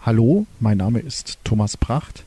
Hallo, mein Name ist Thomas Pracht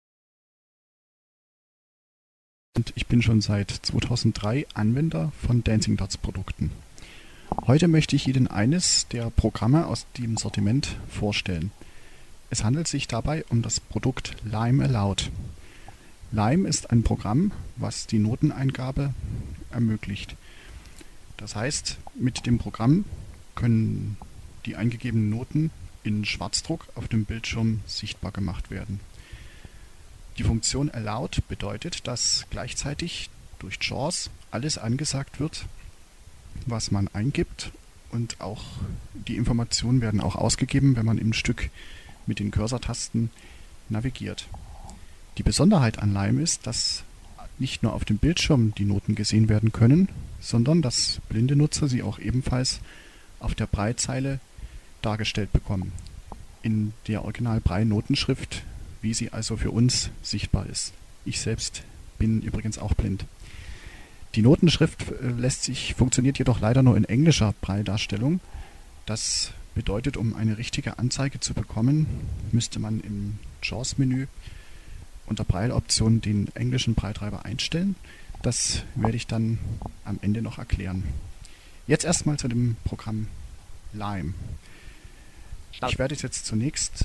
und ich bin schon seit 2003 Anwender von Dancing Dots Produkten. Heute möchte ich Ihnen eines der Programme aus dem Sortiment vorstellen. Es handelt sich dabei um das Produkt Lime Aloud. Lime ist ein Programm, was die Noteneingabe ermöglicht. Das heißt, mit dem Programm können die eingegebenen Noten in Schwarzdruck auf dem Bildschirm sichtbar gemacht werden. Die Funktion Aloud bedeutet, dass gleichzeitig durch JAWS alles angesagt wird, was man eingibt, und auch die Informationen werden auch ausgegeben, wenn man im Stück mit den Cursor-Tasten navigiert. Die Besonderheit an Lime ist, dass nicht nur auf dem Bildschirm die Noten gesehen werden können, sondern dass blinde Nutzer sie auch ebenfalls auf der Braillezeile dargestellt bekommen. In der Original-Braille-Notenschrift, wie sie also für uns sichtbar ist. Ich selbst bin übrigens auch blind. Die Notenschrift funktioniert jedoch leider nur in englischer Braille-Darstellung. Das bedeutet, um eine richtige Anzeige zu bekommen, müsste man im JAWS-Menü unter Braille-Option den englischen Braille-Treiber einstellen. Das werde ich dann am Ende noch erklären. Jetzt erstmal zu dem Programm Lime. Ich werde es jetzt zunächst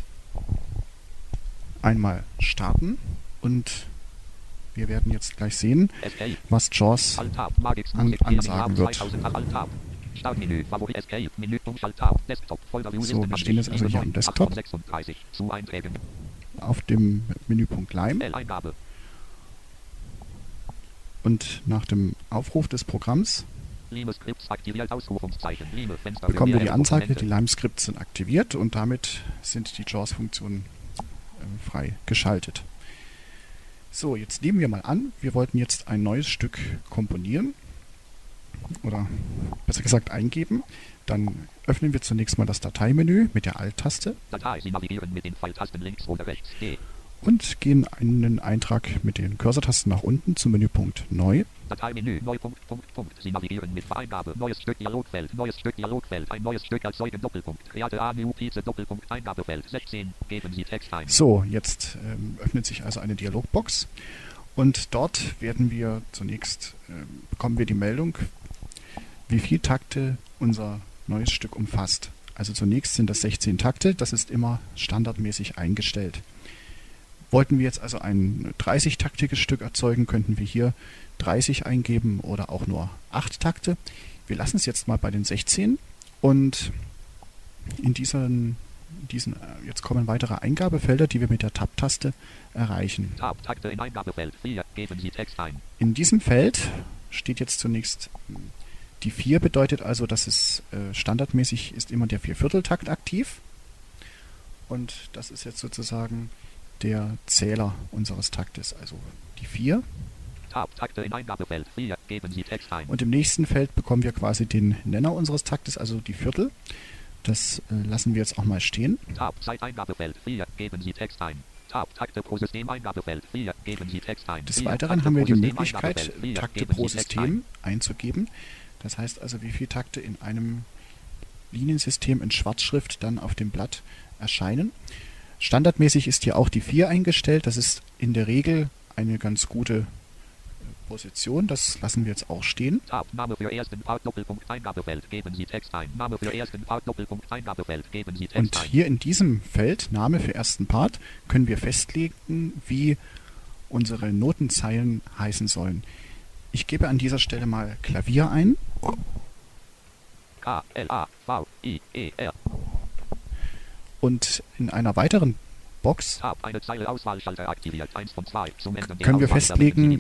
einmal starten und wir werden jetzt gleich sehen, was JAWS ansagen wird. So, wir stehen jetzt also hier am Desktop auf dem Menüpunkt Lime und nach dem Aufruf des Programms bekommen wir die Anzeige, die Lime-Skripts sind aktiviert und damit sind die JAWS-Funktionen frei geschaltet. So, jetzt nehmen wir mal an, wir wollten jetzt ein neues Stück komponieren oder besser gesagt eingeben. Dann öffnen wir zunächst mal das Dateimenü mit der Alt-Taste und gehen einen Eintrag mit den Cursor-Tasten nach unten zum Menüpunkt Neu. Dateimenü, Neu, Sie navigieren mit Vereingabe, neues Stück, Dialogfeld, ein neues Stück als Zeugen, Doppelpunkt, Create a new piece, Doppelpunkt, Eingabefeld, 16, geben Sie Text ein. So, jetzt öffnet sich also eine Dialogbox und dort werden wir zunächst, bekommen wir die Meldung, wie viel Takte unser neues Stück umfasst. Also zunächst sind das 16 Takte, das ist immer standardmäßig eingestellt. Wollten wir jetzt also ein 30-taktiges Stück erzeugen, könnten wir hier 30 eingeben oder auch nur 8 Takte. Wir lassen es jetzt mal bei den 16 und in diesen jetzt kommen weitere Eingabefelder, die wir mit der Tab-Taste erreichen. Tab, Takte in Eingabefeld 4, geben Sie Text ein. In diesem Feld steht jetzt zunächst die 4, bedeutet also, dass es standardmäßig ist immer der Viervierteltakt aktiv und das ist jetzt sozusagen der Zähler unseres Taktes, also die 4. Tab, Takte in Eingabefeld 4, geben Sie Text ein. Und im nächsten Feld bekommen wir quasi den Nenner unseres Taktes, also die Viertel. Das lassen wir jetzt auch mal stehen. Tab, Zeiteingabefeld 4, geben Sie Text ein. Tab, Takte pro System Eingabefeld 4, geben Sie Text ein. Des Weiteren haben wir die Möglichkeit, Takte pro System einzugeben. Das heißt also, wie viele Takte in einem Liniensystem in Schwarzschrift dann auf dem Blatt erscheinen. Standardmäßig ist hier auch die 4 eingestellt. Das ist in der Regel eine ganz gute Position. Das lassen wir jetzt auch stehen. Tab, Name für ersten Part, Doppelpunkt, Eingabefeld, geben Sie Text ein. Name für ersten Part, Doppelpunkt, Eingabefeld, geben Sie Text ein. Und hier in diesem Feld, Name für ersten Part, können wir festlegen, wie unsere Notenzeilen heißen sollen. Ich gebe an dieser Stelle mal Klavier ein. K-L-A-V-I-E-R. Und in einer weiteren Box eine Zeile Auswahlschalter aktiviert, 1 von 2. Zum Ende der können wir Auswahl festlegen,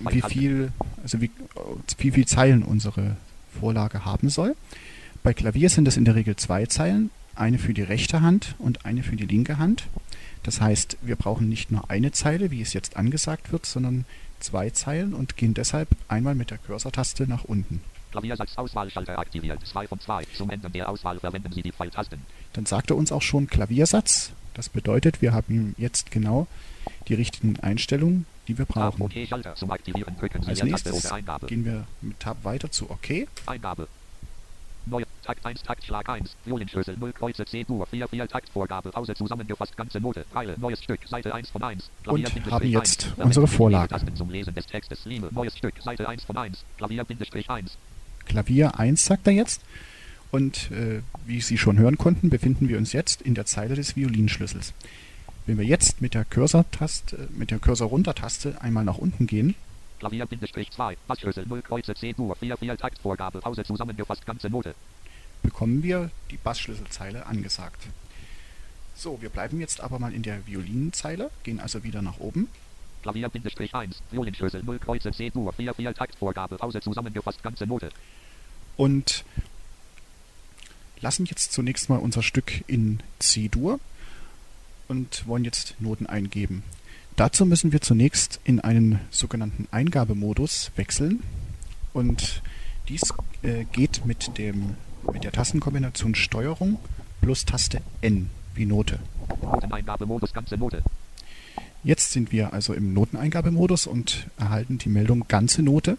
wie viel Zeilen unsere Vorlage haben soll. Bei Klavier sind es in der Regel 2 Zeilen, eine für die rechte Hand und eine für die linke Hand. Das heißt, wir brauchen nicht nur eine Zeile, wie es jetzt angesagt wird, sondern 2 Zeilen und gehen deshalb einmal mit der Cursor-Taste nach unten. Klaviersatz Auswahlschalter aktiviert, 2 von 2. Zum Ende der Auswahl verwenden Sie die Pfeiltasten. Dann sagt er uns auch schon Klaviersatz. Das bedeutet, wir haben jetzt genau die richtigen Einstellungen, die wir brauchen. Als nächstes gehen wir mit Tab weiter zu OK. Eingabe. Neue Takt 1, Taktschlag 1, Violinschlüssel 0, Kreuze C-Dur, 4, Taktvorgabe, Pause zusammengefasst, ganze Note, Reile, neues Stück, Seite 1 von 1, Und haben jetzt unsere Vorlage. Tasten zum Lesen des Textes, Liebe, neues Stück, Seite 1 von 1, Klavier-1. Klavier 1 sagt er jetzt. Und wie Sie schon hören konnten, befinden wir uns jetzt in der Zeile des Violinschlüssels. Wenn wir jetzt mit der Cursor-Runter-Taste einmal nach unten gehen, Klavier-2, Bassschlüssel 0, Kreuze C-Dur, 4, Taktvorgabe, Pause zusammengefasst, ganze Note. Bekommen wir die Bassschlüsselzeile angesagt. So, wir bleiben jetzt aber mal in der Violinzeile, gehen also wieder nach oben. Klavier-1, Violinschlüssel 0, Kreuze C-Dur, 4, Taktvorgabe, Pause zusammengefasst, ganze Note. Und lassen jetzt zunächst mal unser Stück in C-Dur und wollen jetzt Noten eingeben. Dazu müssen wir zunächst in einen sogenannten Eingabemodus wechseln und dies geht mit der Tastenkombination Steuerung plus Taste N wie Note. Noteneingabemodus, ganze Note. Jetzt sind wir also im Noteneingabemodus und erhalten die Meldung ganze Note.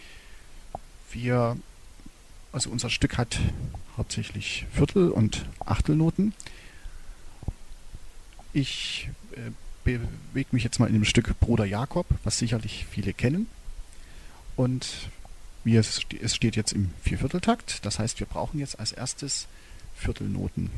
Also unser Stück hat hauptsächlich Viertel- und Achtelnoten. Ich bewege mich jetzt mal in dem Stück Bruder Jakob, was sicherlich viele kennen. Und es steht jetzt im Viervierteltakt, das heißt, wir brauchen jetzt als erstes Viertelnoten.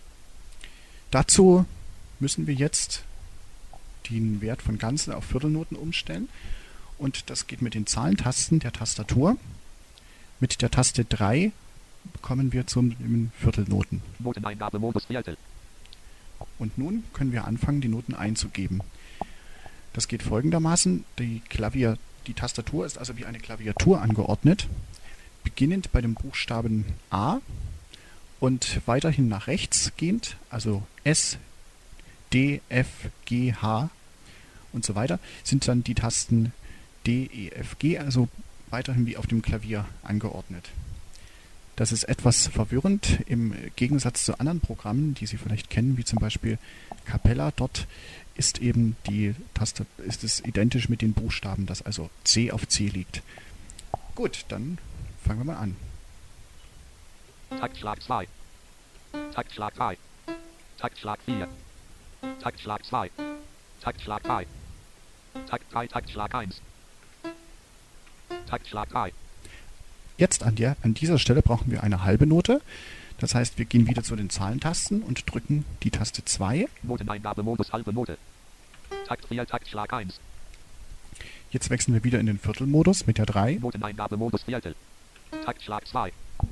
Dazu müssen wir jetzt den Wert von Ganzen auf Viertelnoten umstellen. Und das geht mit den Zahlentasten der Tastatur. Mit der Taste 3 kommen wir zum Viertelnoten. Noteneingabemodus Viertel. Und nun können wir anfangen, die Noten einzugeben. Das geht folgendermaßen. Die Tastatur ist also wie eine Klaviatur angeordnet, beginnend bei dem Buchstaben A und weiterhin nach rechts gehend, also S, D, F, G, H und so weiter, sind dann die Tasten D, E, F, G, also weiterhin wie auf dem Klavier angeordnet. Das ist etwas verwirrend im Gegensatz zu anderen Programmen, die Sie vielleicht kennen, wie zum Beispiel Capella. Dort ist eben ist es identisch mit den Buchstaben, dass also C auf C liegt. Gut, dann fangen wir mal an. Taktschlag 2, Taktschlag 3, Taktschlag 4, Taktschlag 2, Taktschlag 3, Takt 3, Taktschlag 1, Taktschlag 3. Jetzt an dieser Stelle brauchen wir eine halbe Note. Das heißt, wir gehen wieder zu den Zahlentasten und drücken die Taste 2. Noteneingabemodus halbe Note. Takt 4, Taktschlag 1. Jetzt wechseln wir wieder in den Viertelmodus mit der 3. Noteneingabemodus Viertel. Taktschlag 2.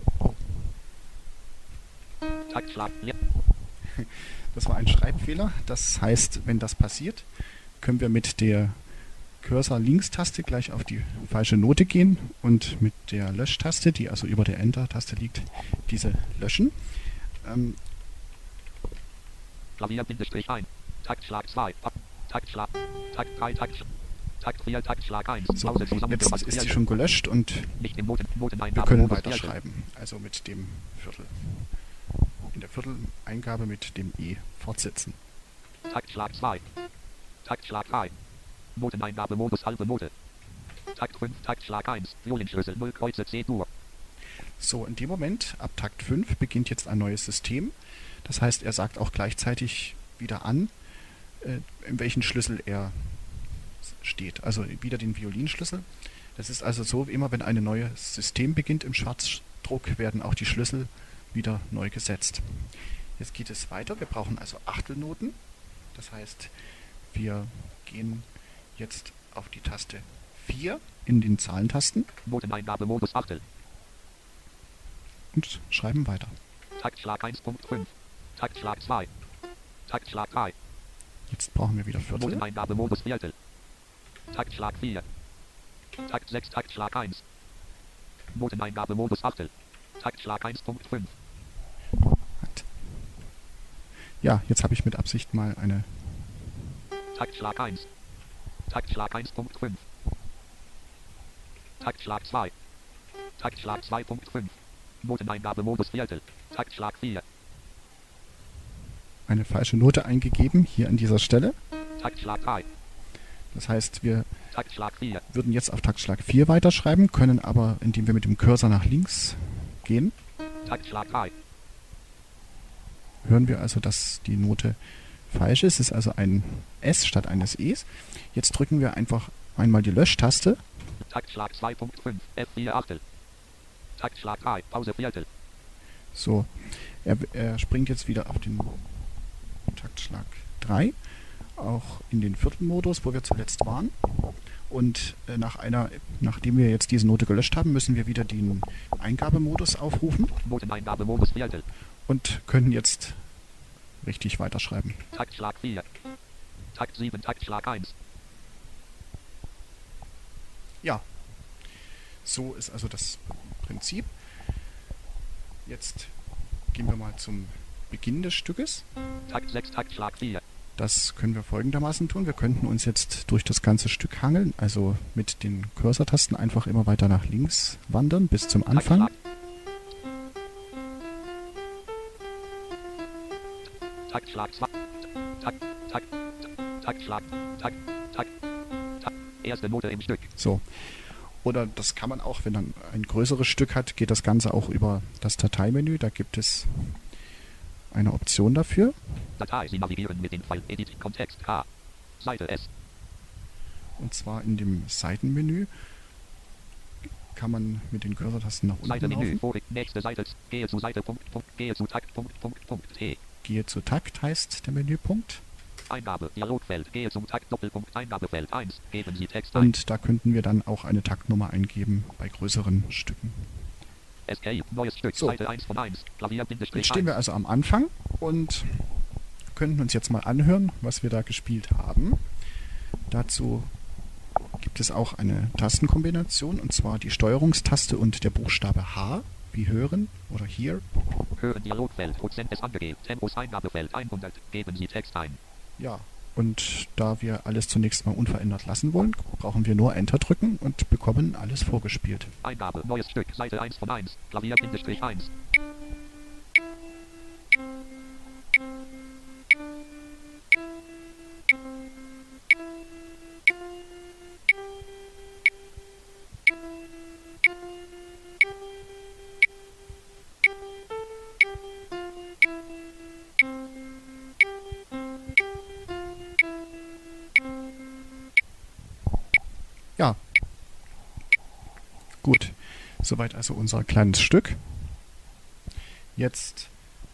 Taktschlag 4. Das war ein Schreibfehler. Das heißt, wenn das passiert, können wir mit der Cursor-Links-Taste gleich auf die falsche Note gehen und mit der Löschtaste, die also über der Enter-Taste liegt, diese löschen. Klavier-1, Taktschlag 2, Taktschlag, Takt 3, Takt 4, Taktschlag 1. So, jetzt ist sie schon gelöscht und wir können weiterschreiben. Also mit dem Viertel. In der Vierteleingabe mit dem E fortsetzen. Taktschlag 2, Taktschlag 3. Noteneingabemodus halbe Note. Takt 5, Taktschlag 1, Violinschlüssel 0, Kreuze C-Dur. So, in dem Moment, ab Takt 5, beginnt jetzt ein neues System. Das heißt, er sagt auch gleichzeitig wieder an, in welchen Schlüssel er steht. Also wieder den Violinschlüssel. Das ist also so, immer wenn ein neues System beginnt im Schwarzdruck, werden auch die Schlüssel wieder neu gesetzt. Jetzt geht es weiter. Wir brauchen also Achtelnoten. Das heißt, wir gehen jetzt auf die Taste 4 in den Zahlentasten. Noteneingabemodus Achtel. Und schreiben weiter. Taktschlag 1.5. Taktschlag 2. Taktschlag 3. Jetzt brauchen wir wieder Viertel. Noteneingabemodus Viertel. Taktschlag 4. Takt 6, Taktschlag 1. Noteneingabemodus Achtel. Taktschlag 1.5. Ja, jetzt habe ich mit Absicht mal eine... Taktschlag 1. Taktschlag 1.5. Taktschlag 2. Taktschlag 2.5. Noteneingabemodus Viertel. Taktschlag 4. eine falsche Note eingegeben, hier an dieser Stelle. Taktschlag 3. Das heißt, wir Taktschlag 4. würden jetzt auf Taktschlag 4 weiterschreiben, können aber, indem wir mit dem Cursor nach links gehen, Taktschlag 3. Hören wir also, dass die Note falsch ist. Es ist also ein S statt eines Es. Jetzt drücken wir einfach einmal die Löschtaste. Taktschlag 2.5. F4 Achtel. Taktschlag 3. Pause Viertel. So, er springt jetzt wieder auf den Taktschlag 3, auch in den Viertelmodus, wo wir zuletzt waren. Und nachdem wir jetzt diese Note gelöscht haben, müssen wir wieder den Eingabemodus aufrufen Noteneingabemodus Viertel. und können jetzt richtig weiterschreiben. Taktschlag 4. Takt 7. Taktschlag 1. Ja, so ist also das Prinzip. Jetzt gehen wir mal zum Beginn des Stückes. Takt 6. Taktschlag 4. Das können wir folgendermaßen tun. Wir könnten uns jetzt durch das ganze Stück hangeln, also mit den Cursor-Tasten einfach immer weiter nach links wandern bis zum Anfang. Taktschlag 2. Taktschlag. Takt. Erste Note im Stück. So. Oder das kann man auch, wenn man ein größeres Stück hat, geht das Ganze auch über das Dateimenü. Da gibt es eine Option dafür. Datei, Sie navigieren mit dem Pfeil Edit Kontext H. Seite S. Und zwar in dem Seitenmenü kann man mit den Cursor-Tasten nach unten Seitenmenü. laufen. Vorig, nächste Seite. Gehe zu Seite. Gehe zu Takt. T. Gehe zu Takt heißt der Menüpunkt. Eingabe. Dialogfeld. Gehe zum Takt. Doppelpunkt. Eingabefeld 1. Geben Sie Text ein. Und da könnten wir dann auch eine Taktnummer eingeben bei größeren Stücken. Escape. Neues Stück. So. Seite 1 von 1. Klavier. Jetzt stehen wir also am Anfang und könnten uns jetzt mal anhören, was wir da gespielt haben. Dazu gibt es auch eine Tastenkombination, und zwar die Steuerungstaste und der Buchstabe H, wie hören oder hier. Hören Dialogfeld. Prozent ist angegeben. Tempos Eingabefeld 100. Geben Sie Text ein. Ja, und da wir alles zunächst mal unverändert lassen wollen, brauchen wir nur Enter drücken und bekommen alles vorgespielt. Eingabe. Neues Stück. Seite 1 von 1. Klavier. 1. Ja, gut. Soweit also unser kleines Stück. Jetzt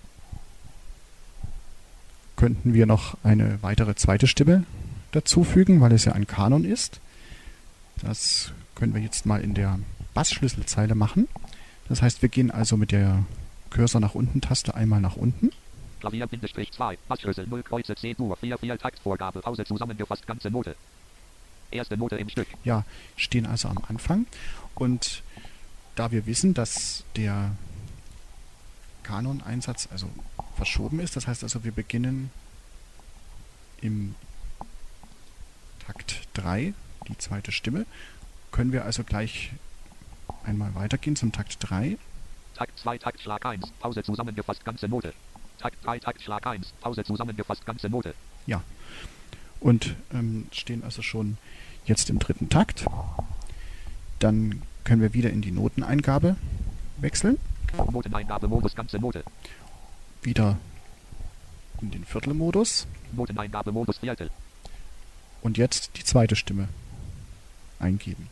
könnten wir noch eine weitere zweite Stimme dazufügen, weil es ja ein Kanon ist. Das können wir jetzt mal in der Bassschlüsselzeile machen. Das heißt, wir gehen also mit der Cursor nach unten Taste einmal nach unten. Klavier 2. Bassschlüssel 0 Kreuze C-Dur 4 Taktvorgabe Pause zusammengefasst ganze Note. Erste Note im Stück. Ja, stehen also am Anfang. Und da wir wissen, dass der Kanon-Einsatz also verschoben ist, das heißt also, wir beginnen im Takt 3, die zweite Stimme, können wir also gleich einmal weitergehen zum Takt 3. Takt 2, Taktschlag 1, Pause zusammengefasst ganze Note. Takt 3, Taktschlag 1, Pause zusammengefasst ganze Note. Ja, und stehen also schon jetzt im dritten Takt. Dann können wir wieder in die Noteneingabe wechseln. Noteneingabemodus ganze Note. Wieder in den Viertelmodus. Noteneingabemodus Viertel. Und jetzt die zweite Stimme eingeben.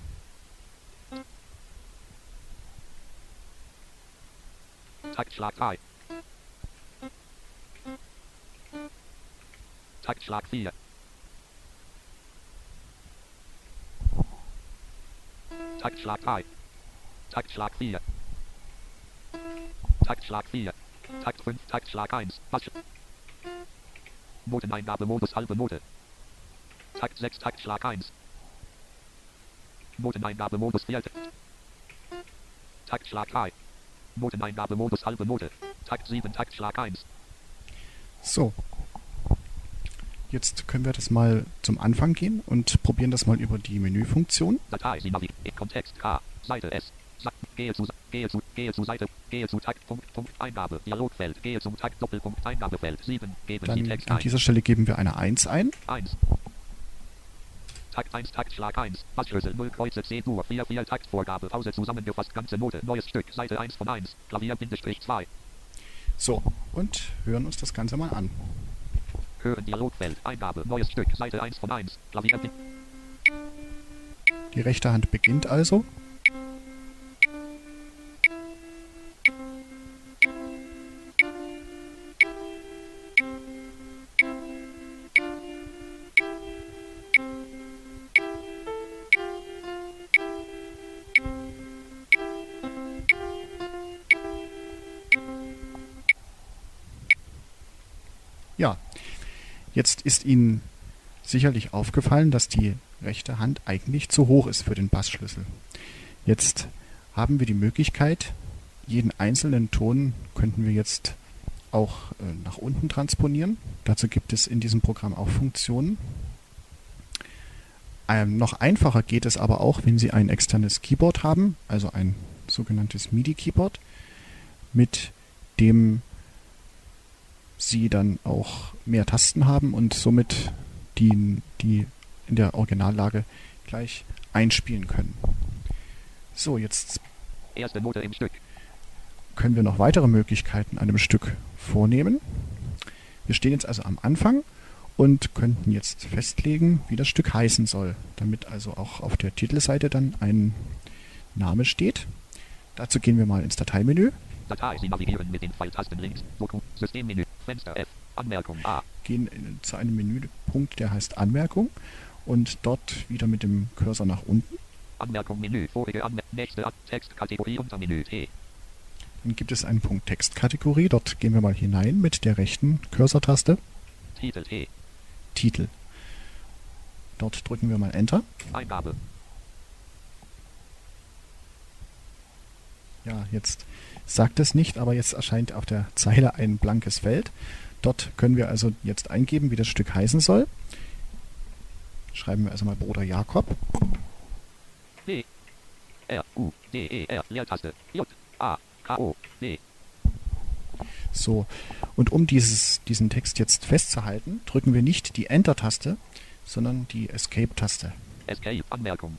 Taktschlag 3. Taktschlag 4. Taktschlag 3. Taktschlag 4. Taktschlag 4. Takt 5. Taktschlag 1. Bass. Noteneingabemodus halbe Note. Takt 6. Taktschlag 1. Noteneingabemodus 4. Taktschlag 3. Noteneingabemodus halbe Note. Takt 7. Taktschlag 1. So. Jetzt können wir das mal zum Anfang gehen und probieren das mal über die Menüfunktion. Datei, Sie navigieren. Kontext K. Seite S. Gehe zu Seite. Gehe zu Takt. Punkt. Eingabe. Dialogfeld. Gehe zum Takt. Doppelpunkt. Eingabefeld. 7. Geben Sie Dann Text an ein. dieser Stelle geben wir eine 1 ein. 1. Takt 1, Taktschlag 1, Bassschlüssel 0, Kreuze C, Dur, 4, 4, Taktvorgabe, Pause zusammengefasst, ganze Note, neues Stück, Seite 1 von 1, Klavier, Bindestrich 2. So, und hören uns das Ganze mal an. Hören Dialogfeld, Eingabe, neues Stück, Seite 1 von 1, Klavier, Die rechte Hand beginnt also. Ja, jetzt ist Ihnen sicherlich aufgefallen, dass die rechte Hand eigentlich zu hoch ist für den Bassschlüssel. Jetzt haben wir die Möglichkeit, jeden einzelnen Ton könnten wir jetzt auch nach unten transponieren. Dazu gibt es in diesem Programm auch Funktionen. Noch einfacher geht es aber auch, wenn Sie ein externes Keyboard haben, also ein sogenanntes MIDI-Keyboard, mit dem Sie dann auch mehr Tasten haben und somit die in der Originallage gleich einspielen können. So, jetzt erste Note im Stück. Können wir noch weitere Möglichkeiten an einem Stück vornehmen. Wir stehen jetzt also am Anfang und könnten jetzt festlegen, wie das Stück heißen soll, damit also auch auf der Titelseite dann ein Name steht. Dazu gehen wir mal ins Dateimenü. Datei, Sie navigieren mit den Pfeiltasten links, Doku, Systemmenü, Fenster F, Anmerkung A. Gehen zu einem Menüpunkt, der heißt Anmerkung und dort wieder mit dem Cursor nach unten. Anmerkung Menü, vorige nächste Textkategorie Untermenü T. Dann gibt es einen Punkt Textkategorie, dort gehen wir mal hinein mit der rechten Cursor-Taste. Titel T. Titel. Dort drücken wir mal Enter. Eingabe. Ja, jetzt sagt es nicht, aber jetzt erscheint auf der Zeile ein blankes Feld. Dort können wir also jetzt eingeben, wie das Stück heißen soll. Schreiben wir also mal Bruder Jakob. D. R. U. D. E. R. Leertaste. J. A. K. O. D. So, und um diesen Text jetzt festzuhalten, drücken wir nicht die Enter-Taste, sondern die Escape-Taste. Escape. Anmerkung.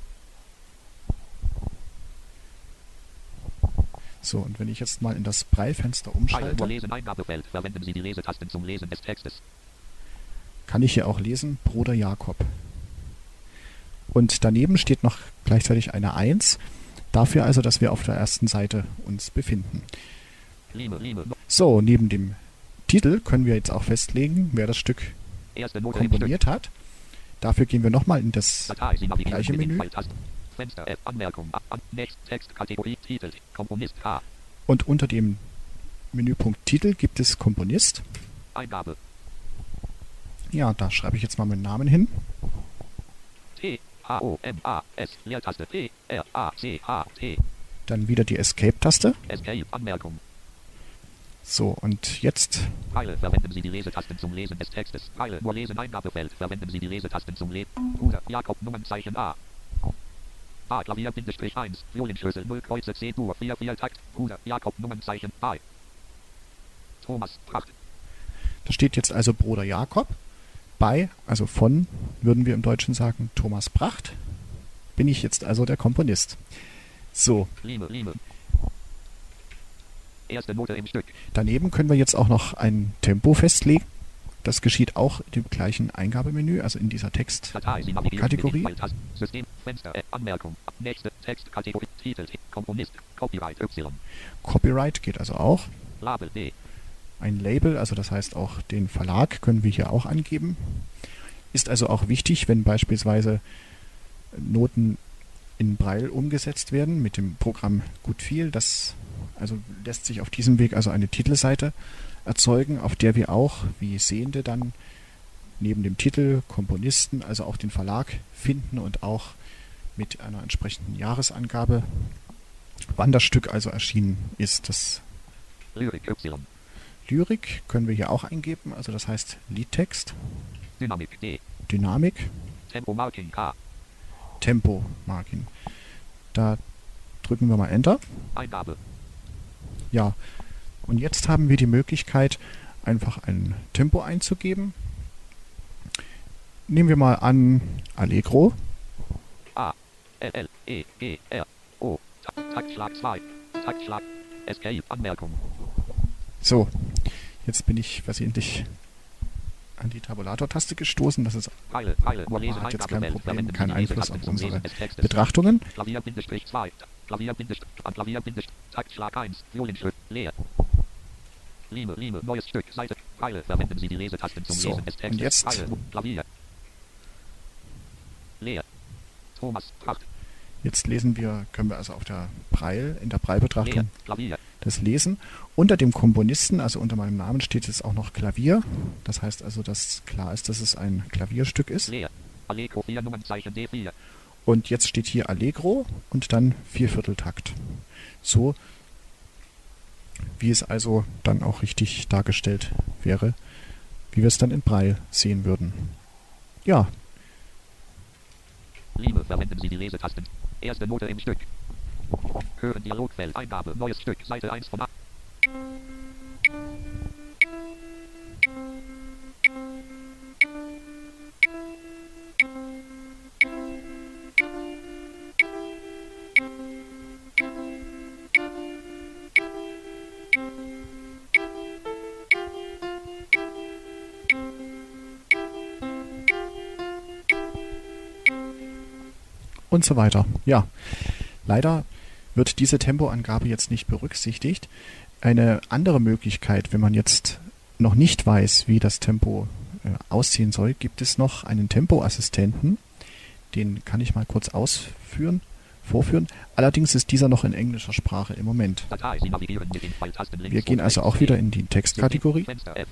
So, und wenn ich jetzt mal in das Braille-Fenster umschalte, Nur lesen Eingabefeld. Verwenden Sie die Lesetasten zum Lesen des Textes. kann ich hier auch lesen, Bruder Jakob. Und daneben steht noch gleichzeitig eine 1, dafür also, dass wir auf der ersten Seite uns befinden. Liebe. So, neben dem Titel können wir jetzt auch festlegen, wer das Stück Erste Note im Stück. komponiert hat. Dafür gehen wir nochmal in das Datei, Sie navigieren gleiche mit den Menü. Pfeiltasten. Fenster F. Anmerkung. Next Textkategorie Titel. Komponist H. Und unter dem Menüpunkt Titel gibt es Komponist. Eingabe. Ja, da schreibe ich jetzt mal meinen Namen hin. T. H. O. M. A. S. Leertaste. P. R. A. C. H. T. Dann wieder die Escape-Taste. Escape. Anmerkung. So, und jetzt Pfeile. Verwenden Sie die Lesetasten zum Lesen des Textes. Pfeile. Nur lesen Eingabefeld. Verwenden Sie die Lesetasten zum Lesen. Bruder Jakob Nummernzeichen A. A. Klavier Bindestrich 1. Violinschlüssel 0 Kreuze C. Dur 4 4 Takt. Bruder Jakob Nummernzeichen A. Thomas Pracht. da steht jetzt also Bruder Jakob. Bei, also von, würden wir im Deutschen sagen, Thomas Pracht, bin ich jetzt also der Komponist. So, Liebe. Erste Note im Stück. daneben können wir jetzt auch noch ein Tempo festlegen. Das geschieht auch im gleichen Eingabemenü, also in dieser Datei, Sie navigieren mit den Textkategorie. Pfeiltasten. System, Fenster, Anmerkung, nächste Textkategorie, Titel, Komponist, Copyright Y, Copyright geht also auch. Label D, Ein Label, also das heißt auch den Verlag können wir hier auch angeben. Ist also auch wichtig, wenn beispielsweise Noten in Braille umgesetzt werden mit dem Programm Goodfeel. Das also lässt sich auf diesem Weg also eine Titelseite erzeugen, auf der wir auch wie Sehende dann neben dem Titel, Komponisten, also auch den Verlag finden und auch mit einer entsprechenden Jahresangabe, wann das Stück also erschienen ist. Das Lyrik Y, Lyrik können wir hier auch eingeben, also das heißt Liedtext, Dynamik D, Dynamik, Tempo Marking K, Tempo Marking. Da drücken wir mal Enter. Eingabe, Ja, und jetzt haben wir die Möglichkeit, einfach ein Tempo einzugeben. nehmen wir mal an Allegro. A, L, E, G, R, O. Taktschlag 2. Taktschlag. Escape. Anmerkung. So, jetzt bin ich versehentlich an die Tabulator-Taste gestoßen. Das ist hat jetzt kein Problem, kein Einfluss auf unsere Betrachtungen. Klavier Bindestrich 2. Klavier Taktschlag 1. Violinschrift. Leer. Liebe, neues Stück. Seite. Pfeile. Verwenden Sie die Lesetasten zum Lesen des Textes. Und jetzt Pfeile. Klavier. Leer. Thomas Pracht. Jetzt können wir also in der Braille-Betrachtung Klavier. das lesen. Unter dem Komponisten, also unter meinem Namen, steht jetzt auch noch Klavier. Das heißt also, dass klar ist, dass es ein Klavierstück ist. Leer. Allegro 4 Nummernzeichen D4. Und jetzt steht hier Allegro und dann Viervierteltakt. So, wie es also dann auch richtig dargestellt wäre, wie wir es dann in Braille sehen würden. Ja. Liebe, verwenden Sie die Lesetasten. Erste Note im Stück. Hören Dialogfeld, Eingabe, neues Stück, Seite 1 von 8. Und so weiter. Ja, leider wird diese Tempoangabe jetzt nicht berücksichtigt. Eine andere Möglichkeit, wenn man jetzt noch nicht weiß, wie das Tempo aussehen soll, gibt es noch einen Tempoassistenten. Den kann ich mal kurz vorführen. Allerdings ist dieser noch in englischer Sprache im Moment. Wir gehen also auch wieder in die Textkategorie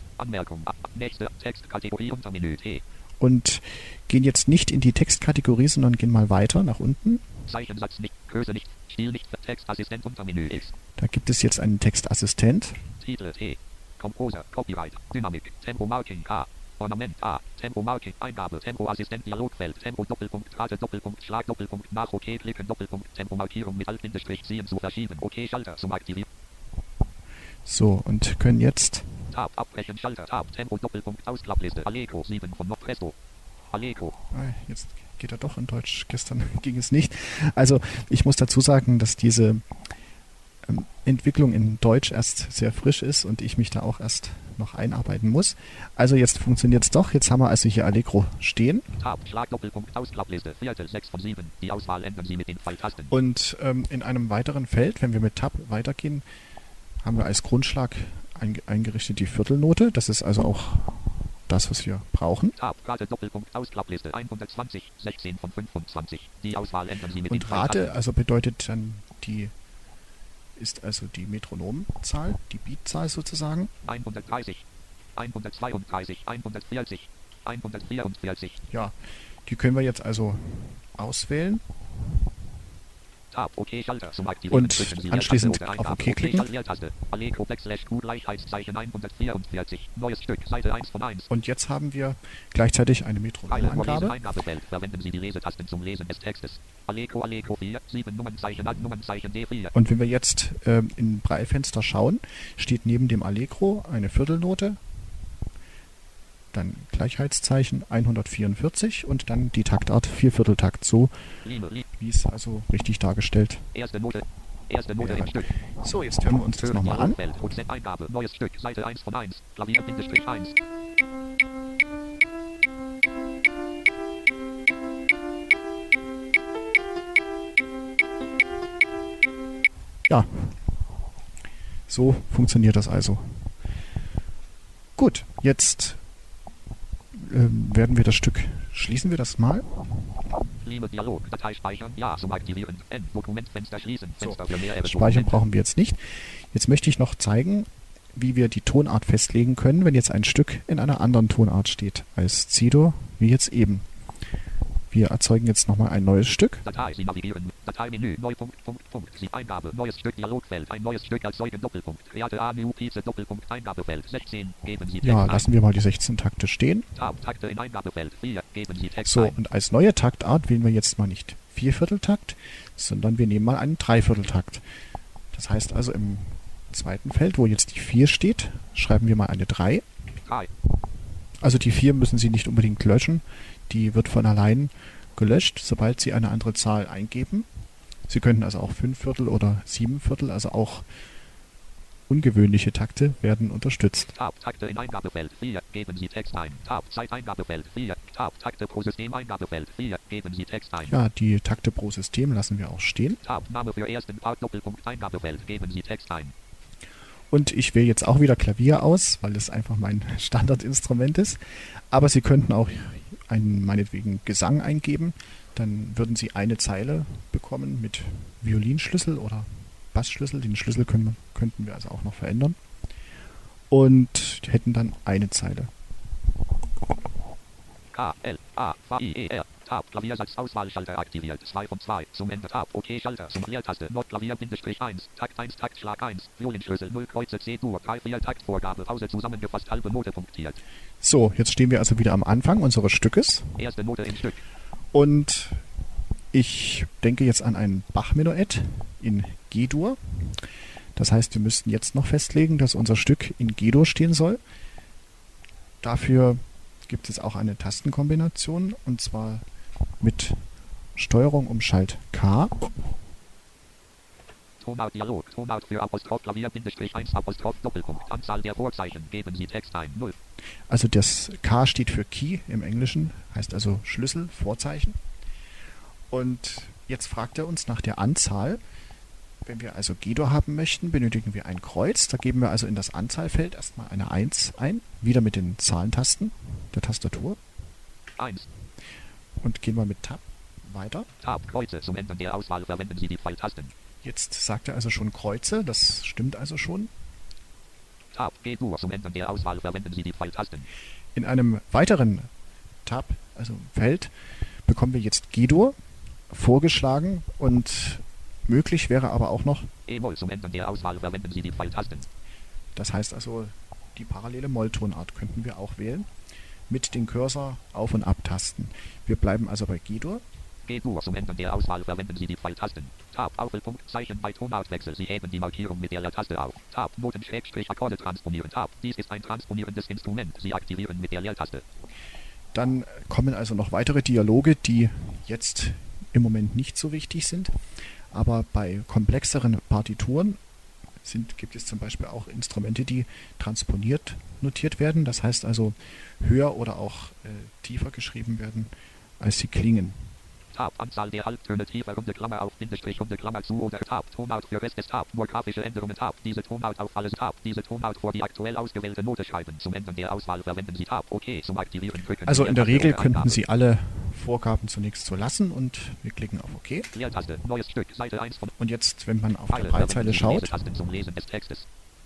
und gehen jetzt nicht in die Textkategorie, sondern gehen mal weiter nach unten. Zeichensatz nicht, Größe nicht, Stil nicht, Textassistent Untermenü X. Da gibt es jetzt einen Textassistent. Titel T, Composer, Copyright, Dynamik, Tempo Marking K, Ornament A, Tempo Marking, Eingabe, Tempoassistent, Dialogfeld, Tempo Doppelpunkt, Rate Doppelpunkt, Schlag Doppelpunkt, nach OK klicken Doppelpunkt, Tempomarkierung mit Alt-Bindestrich ziehen zu verschieben, OK Schalter zum Aktivieren. So, und können jetzt Tab, abbrechen, Schalter, Tab, Tempo Doppelpunkt, Ausklappliste, Allegro 7 von Presto. Allegro. Jetzt geht er doch in Deutsch. Gestern ging es nicht. Also ich muss dazu sagen, dass diese Entwicklung in Deutsch erst sehr frisch ist und ich mich da auch erst noch einarbeiten muss. Also jetzt funktioniert es doch. Jetzt haben wir also hier Allegro stehen. Tab, Schlag, Doppelpunkt, Ausklappliste, Viertel, 6 von 7. Die Auswahl ändern Sie mit den Pfeiltasten. Und in einem weiteren Feld, wenn wir mit Tab weitergehen, haben wir als Grundschlag eingerichtet die Viertelnote. Das ist also auch das, was wir brauchen. Tab, Rate, Doppelpunkt, Ausklappliste, 120, 16 von 25. Die Auswahl ändern Sie mit und den Rate, also bedeutet dann ist also die Metronomzahl, die Beatzahl sozusagen. 130, 132, 140, 144. Ja, die können wir jetzt also auswählen. Tab, OK Schalter zum Aktivieren. Und anschließend auf OK klicken. Allegro Gleichheitszeichen 144. Neues Stück, Seite 1 von 1. Und jetzt haben wir gleichzeitig eine Metronomangabe. Eingabefeld. Verwenden Sie die Lesetasten zum Lesen des Textes. Allegro 4, 7 Nummernzeichen, Nummernzeichen D4. Und wenn wir jetzt in Braillefenster schauen, steht neben dem Allegro eine Viertelnote, dann Gleichheitszeichen 144 und dann die Taktart Viervierteltakt, so wie es also richtig dargestellt. Erste Note im Stück. So, jetzt hören wir uns das nochmal an. Eingabe, neues Stück, Seite 1 von 1, Klavier Bindestrich 1. Ja, so funktioniert das also. Gut, jetzt werden wir das Stück, schließen wir das mal. Liebe Dialog, Datei speichern, ja zum Aktivieren, Dokumentfenster schließen, Fenster für mehrere Speichern brauchen wir jetzt nicht. Jetzt möchte ich noch zeigen, wie wir die Tonart festlegen können, wenn jetzt ein Stück in einer anderen Tonart steht als C-Dur, wie jetzt eben. Wir erzeugen jetzt nochmal ein neues Stück. Datei, Sie navigieren, Dateimenü, Neupunkt, Sie Eingabe, neues Stück, Dialogfeld, ein neues Stück erzeugen, Doppelpunkt, Reate A, New Pizza, Doppelpunkt, Eingabefeld, 16, geben Sie Text. Ja, lassen wir mal die 16 Takte stehen. Tab, Takte in Eingabefeld, 4, geben Sie Text so, ein. und als neue Taktart wählen wir jetzt mal nicht Viervierteltakt, sondern wir nehmen mal einen Dreivierteltakt. Das heißt also im zweiten Feld, wo jetzt die 4 steht, schreiben wir mal eine 3. Also die 4 müssen Sie nicht unbedingt löschen. Die wird von allein gelöscht, sobald Sie eine andere Zahl eingeben. Sie könnten also auch 5 Viertel oder 7 Viertel, also auch ungewöhnliche Takte werden unterstützt. Tab, Takte in Eingabefeld 4, geben Sie Text ein. Tab, Zeiteingabefeld 4, Tab, Takte pro System Eingabefeld 4, geben Sie Text ein. Ja, die Takte pro System lassen wir auch stehen. Tab, Name für ersten Part Doppelpunkt Eingabefeld, geben Sie Text ein. Und ich wähle jetzt auch wieder Klavier aus, weil das einfach mein Standardinstrument ist. Aber Sie könnten auch einen, meinetwegen, Gesang eingeben. Dann würden Sie eine Zeile bekommen mit Violinschlüssel oder Bassschlüssel. Den Schlüssel könnten wir also auch noch verändern. Und hätten dann eine Zeile. K-L-A-V-I-E-R. Tab, Klaviersatz, Auswahlschalter aktiviert. 2 von 2. Zum Ende Tab, OK-Schalter, zum Leertaste, Notklavier, -1, Takt 1, Taktschlag 1, Violinschlüssel 0, Kreuze, C-Dur, 3-4, Taktvorgabe, Pause zusammengefasst, halbe Note punktiert. So, jetzt stehen wir also wieder am Anfang unseres Stückes. Erste Note im Stück. Und ich denke jetzt an ein Bach-Menuett in G-Dur. Das heißt, wir müssten jetzt noch festlegen, dass unser Stück in G-Dur stehen soll. Dafür gibt es auch eine Tastenkombination, und zwar mit Steuerung Umschalt K. Tonart Dialog, Tonart für Apostroph Klavier, -1, Apostroph Doppelpunkt, Anzahl der Vorzeichen, geben Sie Text ein, 0. Also das K steht für Key im Englischen, heißt also Schlüssel, Vorzeichen. Und jetzt fragt er uns nach der Anzahl. Wenn wir also G-Dur haben möchten, benötigen wir ein Kreuz. Da geben wir also in das Anzahlfeld erstmal eine 1 ein, wieder mit den Zahlentasten der Tastatur. 1. Und gehen wir mit Tab weiter. Tab, Kreuze, zum Ändern der Auswahl verwenden Sie die Pfeiltasten. Jetzt sagt er also schon Kreuze, das stimmt also schon. Tab, G-Dur, zum Ändern der Auswahl verwenden Sie die Pfeiltasten. In einem weiteren Tab, also Feld, bekommen wir jetzt G-Dur vorgeschlagen, und möglich wäre aber auch noch E-Moll, zum Ändern der Auswahl verwenden Sie die Pfeiltasten. Das heißt also, die parallele Molltonart könnten wir auch wählen, mit dem Cursor auf- und abtasten. Wir bleiben also bei G-Dur. G-Dur, zum Ändern der Auswahl verwenden Sie die Pfeiltasten. Tab, Auffelpunkt, Zeichen bei Tonartwechsel. Sie heben die Markierung mit der Leertaste auf. Tab, Noten-Akkorde transponieren. Tab, dies ist ein transponierendes Instrument. Sie aktivieren mit der Leertaste. Dann kommen also noch weitere Dialoge, die jetzt im Moment nicht so wichtig sind. Aber bei komplexeren Partituren gibt es zum Beispiel auch Instrumente, die transponiert notiert werden. Das heißt also höher oder auch tiefer geschrieben werden, als sie klingen. Tab, Anzahl der Halbtöne, tiefer, runde Klammer auf, Bindestrich, runde Klammer zu oder Tab, Tonart für Rest des Tab, nur grafische Änderungen Tab, diese Tonart auf alles Tab, diese Tonart vor die aktuell ausgewählte Note schreiben. Zum Ändern der Auswahl verwenden Sie Tab, OK, zum Aktivieren drücken. Also in der Regel könnten Sie alle Vorgaben zunächst so lassen, und wir klicken auf OK. Leertaste, neues Stück, Seite 1 von. Und jetzt, wenn man auf der Breitzeile schaut, zum Lesen des Textes.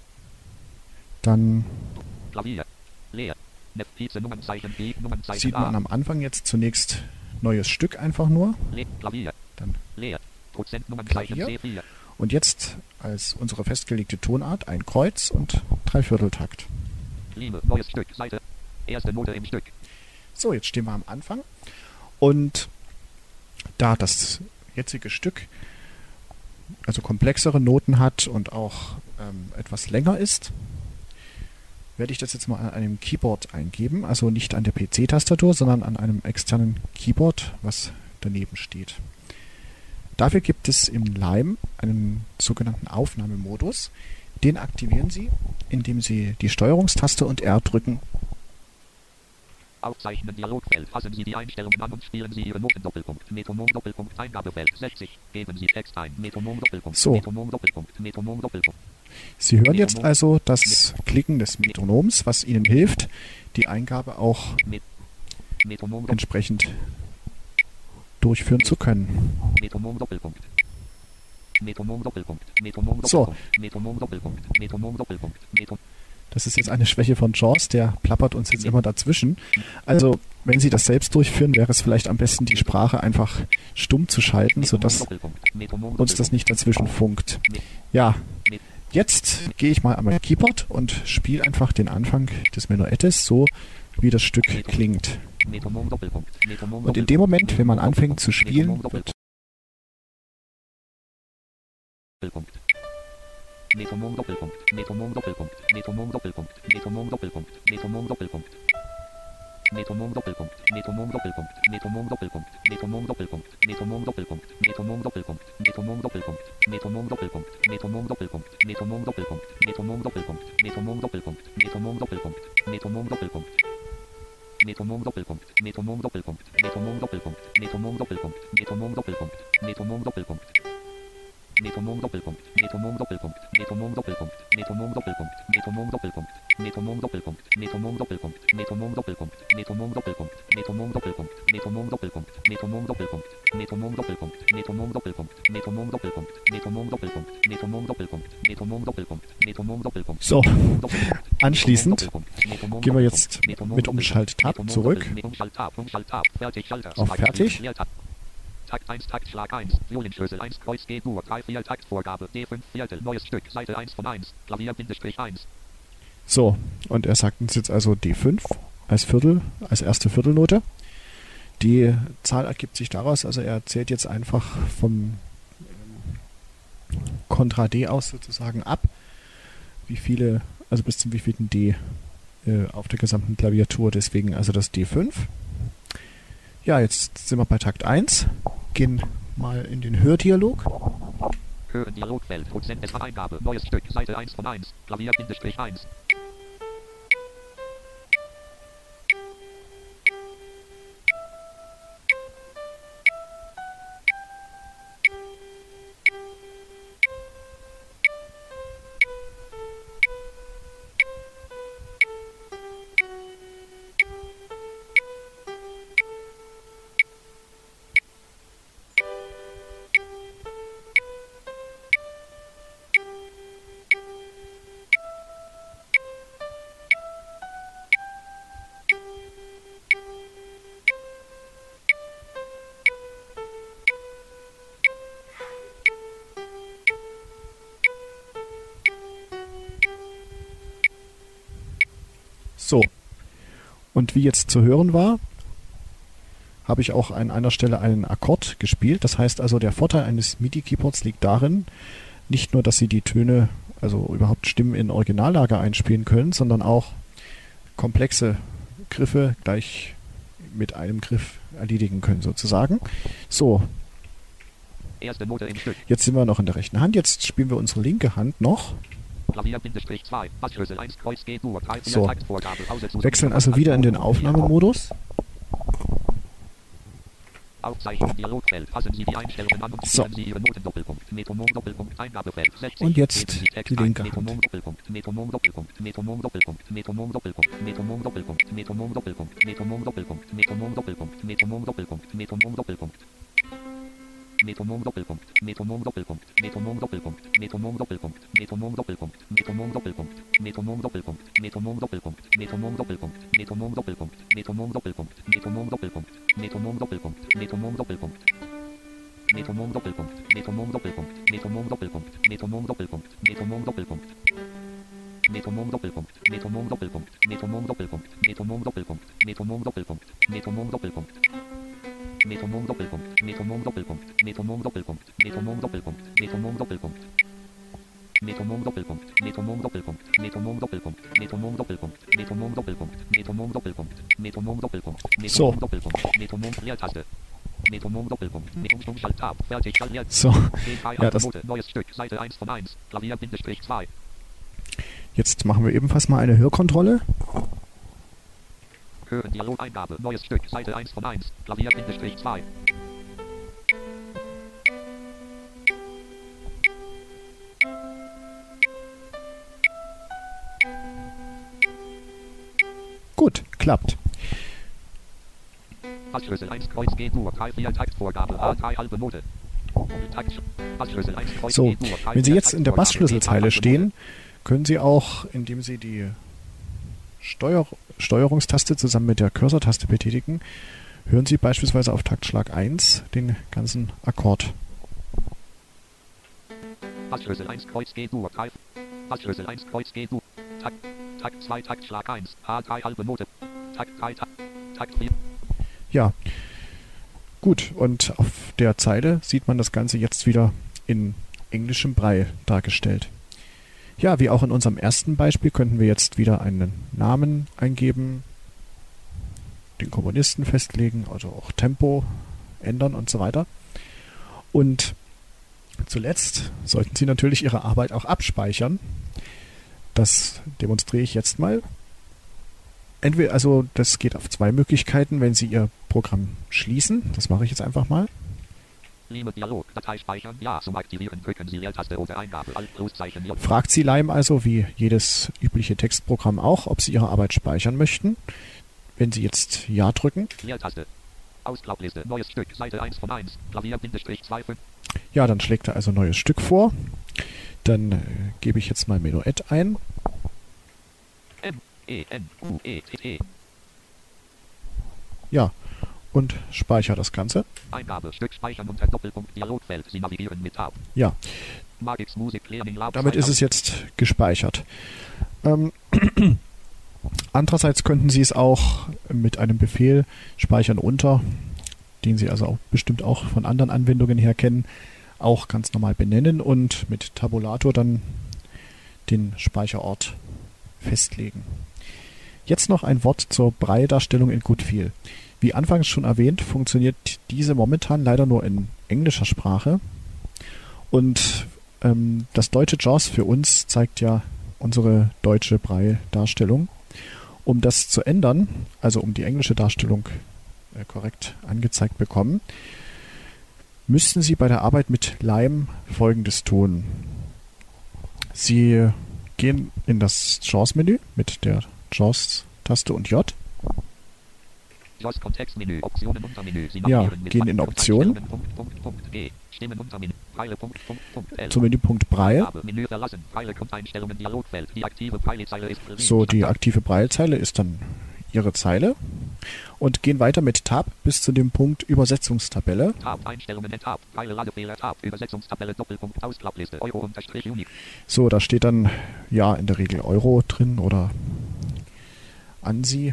Dann Klavier, leer, Nummernzeichen, Nummernzeichen sieht man am Anfang jetzt zunächst neues Stück einfach nur. Klavier, dann leer, Prozentnummernzeichen Klavier. C4. Und jetzt als unsere festgelegte Tonart ein Kreuz und Dreivierteltakt. Liebe, neues Stück, Seite, erste Note im Stück. So, jetzt stehen wir am Anfang. Und da das jetzige Stück also komplexere Noten hat und auch etwas länger ist, werde ich das jetzt mal an einem Keyboard eingeben. Also nicht an der PC-Tastatur, sondern an einem externen Keyboard, was daneben steht. Dafür gibt es im Lime einen sogenannten Aufnahmemodus. Den aktivieren Sie, indem Sie die Steuerungstaste und R drücken. Aufzeichnen Dialogfeld. Passen Sie die Einstellungen an und spielen Sie Ihre Noten Doppelpunkt. Metronom Doppelpunkt Eingabefeld 60. Geben Sie Text ein. Metronom Doppelpunkt. So. Metronom Doppelpunkt. Metronom Doppelpunkt. Sie hören jetzt also das Klicken des Metronoms, was Ihnen hilft, die Eingabe auch entsprechend durchführen zu können. Metronom Doppelpunkt. Metronom Doppelpunkt. Metronom Doppelpunkt. So. Metronom Doppelpunkt. Metronom Doppelpunkt. Das ist jetzt eine Schwäche von Jaws, der plappert uns jetzt immer dazwischen. Also, wenn Sie das selbst durchführen, wäre es vielleicht am besten, die Sprache einfach stumm zu schalten, sodass uns das nicht dazwischen funkt. Ja, jetzt gehe ich mal an mein Keyboard und spiele einfach den Anfang des Menuettes, so wie das Stück klingt. Und in dem Moment, wenn man anfängt zu spielen, wird Metronom Doppelpunkt, Metronom Doppelpunkt, Metronom Doppelpunkt, Metronom Doppelpunkt, Metronom Doppelpunkt. Metronom Doppelpunkt, Metronom Doppelpunkt, Metronom Doppelpunkt, Metronom Doppelpunkt, Metronom Doppelpunkt, Metronom Doppelpunkt, Metronom Doppelpunkt, Metronom Doppelpunkt, Metronom Doppelpunkt, Metronom Doppelpunkt, Metronom Doppelpunkt, Metronom Doppelpunkt, Metronom Doppelpunkt, Metronom Doppelpunkt. Metronom Doppelpunkt, Metronom Doppelpunkt, Metronom Doppelpunkt, Metronom Doppelpunkt, Metronom Doppelpunkt, Metronom Doppelpunkt. Metronom Doppelpunkt, Metronom Doppelpunkt, Metronom Doppelpunkt, Metronom Doppelpunkt, Metronom Doppelpunkt, Metronom Doppelpunkt, Metronom Doppelpunkt, Metronom Doppelpunkt, Metronom Doppelpunkt, Metronom Doppelpunkt, Metronom Doppelpunkt, Metronom Doppelpunkt, Metronom Doppelpunkt, Metronom Doppelpunkt, Metronom Doppelpunkt, Metronom Doppelpunkt, Metronom Doppelpunkt, Metronom Doppelpunkt, Metronom Doppelpunkt. So, anschließend gehen wir jetzt mit Umschalt-Tab zurück auf Fertig. Takt 1, Taktschlag 1, Violinschlüssel 1, Kreuz G-Dur, 3-4, Taktvorgabe, D5, Viertel, neues Stück, Seite 1 von 1, Klavier, Bindestrich 1. So, und er sagt uns jetzt also D5 als Viertel, als erste Viertelnote. Die Zahl ergibt sich daraus, also er zählt jetzt einfach vom Kontra D aus sozusagen ab, wie viele, also bis zum wievielten D auf der gesamten Klaviatur, deswegen also das D5. Ja, jetzt sind wir bei Takt 1, gehen mal in den Hördialog. Hören Dialogfeld, Prozent Eingabe, neues Stück, Seite 1 von 1, Klavier, Bindestrich 1. So, und wie jetzt zu hören war, habe ich auch an einer Stelle einen Akkord gespielt. Das heißt also, der Vorteil eines MIDI-Keyboards liegt darin, nicht nur, dass Sie die Töne, also überhaupt Stimmen in Originallage einspielen können, sondern auch komplexe Griffe gleich mit einem Griff erledigen können sozusagen. So, Erste Note im Stück. jetzt sind wir noch in der rechten Hand. Jetzt spielen wir unsere linke Hand noch. Klavier, Bindestrich 2, Bassschlüssel 1, Kreuz G-Dur, 3-4, So, Taktvorgabe, wechseln also wieder in den Aufnahmemodus. Aufzeichnung, Dialogfeld, passen Sie die Einstellungen an und So. Sie Ihre Noten Doppelpunkt, Metronom Doppelpunkt, Eingabefeld, 60, Und jetzt geben Sie Text die ein, linke Hand. Metronom Doppelpunkt, Metronom Doppelpunkt, Metronom Doppelpunkt, Metronom Doppelpunkt, Metronom Doppelpunkt, Metronom Doppelpunkt, Metronom Doppelpunkt, Metronom Doppelpunkt, Metronom Doppelpunkt, Metronom Doppelpunkt. Metronom Doppelpunkt, Metronom Doppelpunkt, Metronom Doppelpunkt, Metronom Doppelpunkt, Metronom Doppelpunkt, Metronom Doppelpunkt, Metronom Doppelpunkt, Metronom Doppelpunkt, Metronom Doppelpunkt, Metronom Doppelpunkt, Metronom Doppelpunkt, Metronom Doppelpunkt, Metronom Doppelpunkt, Metronom Doppelpunkt. Metronom Doppelpunkt, Metronom Doppelpunkt, Metronom Doppelpunkt, Metronom Doppelpunkt, Metronom Doppelpunkt. Metronom Doppelpunkt, Metronom Doppelpunkt, Metronom Doppelpunkt, Metronom Doppelpunkt, Metronom Doppelpunkt, Metronom Doppelpunkt. Metronom Doppelpunkt, Metronom Doppelpunkt, Metronom Doppelpunkt, Metronom Doppelpunkt, Metronom Doppelpunkt. Metronom Doppelpunkt, Metronom Doppelpunkt, Metronom Doppelpunkt, Metronom Doppelpunkt, Metronom Doppelpunkt, Metronom Doppelpunkt, Metronom Doppelpunkt, So. Metronom Doppelpunkt, Metronom Leertaste. Metronom Doppelpunkt, Umschalt-Tab, fertig, schalliert. So, ja, das, Note, neues Stück, Seite 1 von 1, Klavier, Bindestrich 2. jetzt machen wir ebenfalls mal eine Hörkontrolle. Hören Dialogeingabe, neues Stück, Seite 1 von 1, Klavier, Bindestrich 2. Gut, klappt. Bassschlüssel 1, Kreuz G-Dur, 3-4, Taktvorgabe, A3, halbe Note. Bassschlüssel 1, Kreuz So, G-Dur, 3-4, wenn Sie jetzt in der Taktvorgabe, Bassschlüsselzeile halbe stehen, Note. können Sie auch, indem Sie die Steuerungstaste zusammen mit der Cursor-Taste betätigen, hören Sie beispielsweise auf Taktschlag 1 den ganzen Akkord. Bassschlüssel 1, Kreuz G-Dur, 3. Bassschlüssel 1, Kreuz G-Dur. Takt 2, Taktschlag 1, A3, halbe Note. Takt 3, Takt 4. Ja, gut, und auf der Zeile sieht man das Ganze jetzt wieder in englischem Braille dargestellt. Ja, wie auch in unserem ersten Beispiel könnten wir jetzt wieder einen Namen eingeben. den Komponisten festlegen, also auch Tempo ändern und so weiter. Und zuletzt sollten Sie natürlich Ihre Arbeit auch abspeichern. Das demonstriere ich jetzt mal. Entweder, also das geht auf zwei Möglichkeiten, wenn Sie Ihr Programm schließen. Das mache ich jetzt einfach mal. Lime Dialog, Datei speichern, ja, zum Aktivieren drücken Sie Leertaste oder Eingabe, Alt Pluszeichen J. Fragt Sie Lime also, wie jedes übliche Textprogramm auch, ob Sie Ihre Arbeit speichern möchten. Wenn Sie jetzt Ja drücken. Leertaste. Ausklappliste, neues Stück, Seite 1 von 1, Klavier-25. Ja, dann schlägt er also neues Stück vor. Dann gebe ich jetzt mal Menuett ein. M-E-N-U-E-T-T. Ja, und speichere das Ganze. Eingabe, Stück speichern unter Doppelpunkt Dialogfeld. Sie navigieren mit Tab. Ja, Magix Musik Learning Lab. damit ist es jetzt gespeichert. Andererseits könnten Sie es auch mit einem Befehl speichern unter, den Sie also auch bestimmt auch von anderen Anwendungen her kennen, auch ganz normal benennen und mit Tabulator dann den Speicherort festlegen. Jetzt noch ein Wort zur Braille-Darstellung in Goodfeel. Wie anfangs schon erwähnt, funktioniert diese momentan leider nur in englischer Sprache. Und das deutsche JAWS für uns zeigt ja unsere deutsche Braille-Darstellung. Um das zu ändern, also um die englische Darstellung korrekt angezeigt bekommen, müssten Sie bei der Arbeit mit Lime Folgendes tun. Sie gehen in das JAWS-Menü mit der JAWS-Taste und J. JAWS Kontextmenü, Optionen Untermenü. Sie Ja, navigieren mit gehen in Optionen. G. Stimmen Untermenü. Braille L. Zum Menüpunkt Braille. Eingabe, Menü verlassen. Braille Grundeinstellungen Dialogfeld. Die aktive Braillezeile ist verliebt. So, die aktive Braillezeile ist dann Ihre Zeile. Und gehen weiter mit Tab bis zu dem Punkt Übersetzungstabelle. Tab, Einstellungen in Tab, Braille Ladefehler Tab, Übersetzungstabelle Doppelpunkt Ausklappliste, Euro-Unique. So, da steht dann ja in der Regel Euro drin oder ANSI.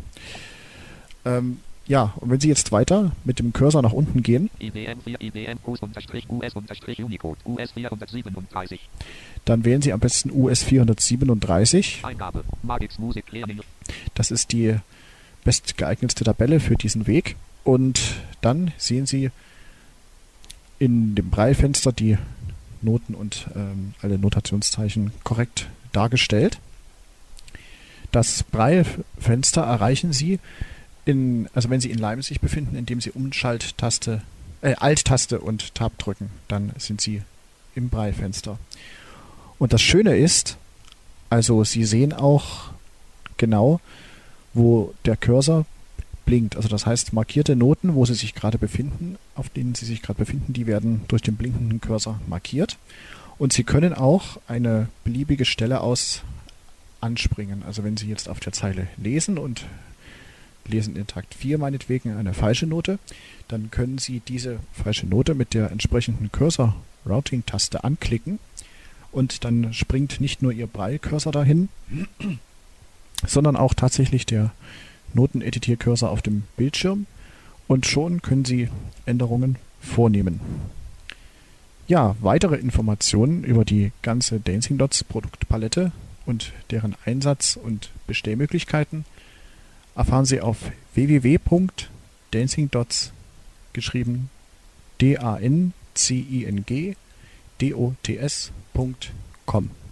Ja, und wenn Sie jetzt weiter mit dem Cursor nach unten gehen, IBM 4, IBM US-Unicode, US 437. dann wählen Sie am besten US 437. Eingabe, Magix Musik Learning. Das ist die bestgeeignetste Tabelle für diesen Weg. Und dann sehen Sie in dem Braille-Fenster die Noten und alle Notationszeichen korrekt dargestellt. Das Braille-Fenster erreichen Sie also wenn Sie in Lime sich befinden, indem Sie Alt-Taste und Tab drücken, dann sind Sie im Braille-Fenster. Und das Schöne ist, also Sie sehen auch genau, wo der Cursor blinkt. Also das heißt, markierte Noten, wo Sie sich gerade befinden, auf denen Sie sich gerade befinden, die werden durch den blinkenden Cursor markiert. Und Sie können auch eine beliebige Stelle anspringen. Also wenn Sie jetzt auf der Zeile lesen und lesen in Takt 4 meinetwegen eine falsche Note, dann können Sie diese falsche Note mit der entsprechenden Cursor-Routing-Taste anklicken und dann springt nicht nur Ihr Braille-Cursor dahin, sondern auch tatsächlich der Noteneditier-Cursor auf dem Bildschirm und schon können Sie Änderungen vornehmen. Ja, weitere Informationen über die ganze Dancing Dots Produktpalette und deren Einsatz und Bestellmöglichkeiten erfahren Sie auf www.dancingdots geschrieben DANCINGDOTS.com.